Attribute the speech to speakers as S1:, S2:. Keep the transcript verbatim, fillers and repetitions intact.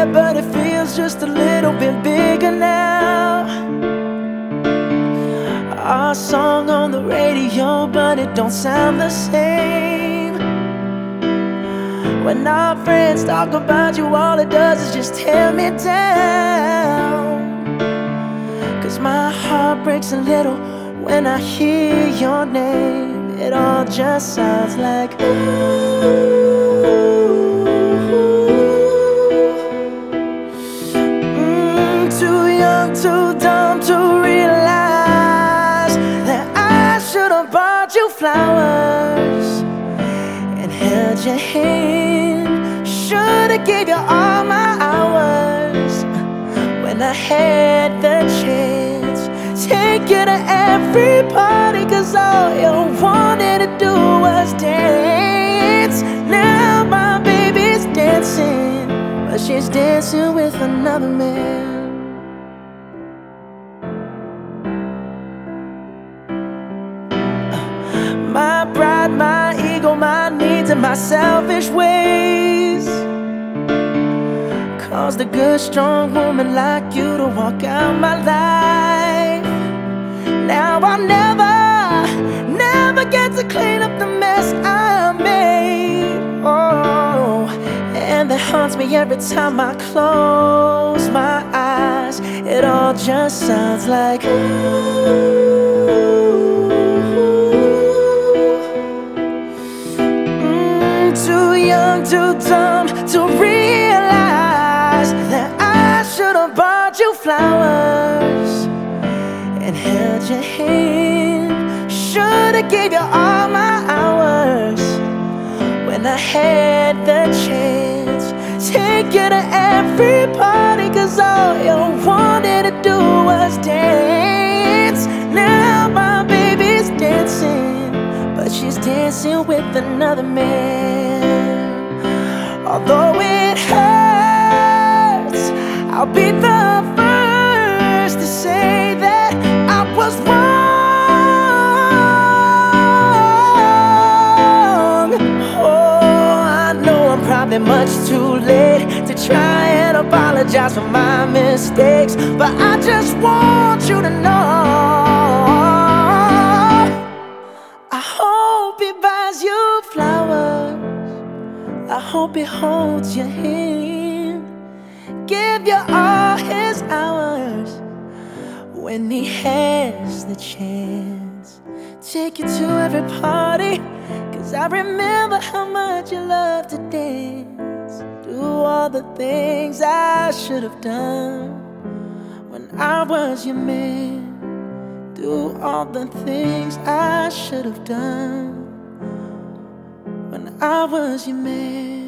S1: but it feels just a little bit bigger now. Our song on the radio, but it don't sound the same. When our friends talk about you, all it does is just tear me down. Cause my heart breaks a little when I hear your name. It all just sounds like ooh. Too dumb to realize that I should have bought you flowers and held your hand. Should have gave you all my hours when I had the chance. Take you to every party, cause all you wanted to do was dance. Now my baby's dancing, but she's dancing with another man. My pride, my ego, my needs, and my selfish ways caused a good, strong woman like you to walk out my life. Now I'll never, never get to clean up the mess I made. Oh, and that haunts me every time I close my eyes. It all just sounds like ooh. Too young, too dumb to realize that I should have bought you flowers and held your hand. Should have gave you all my hours when I had the chance. Take you to every party, cause all you wanted to do was dance. Now my baby's dancing, but she's dancing with another man. Although it hurts, I'll be the first to say that I was wrong. Oh, I know I'm probably much too late to try and apologize for my mistakes, but I just want you to know I hope he buys you flowers. I hope he holds your hand, give you all his hours when he has the chance. Take you to every party, cause I remember how much you love to dance. Do all the things I should have done when I was your man. Do all the things I should have done when I was your man.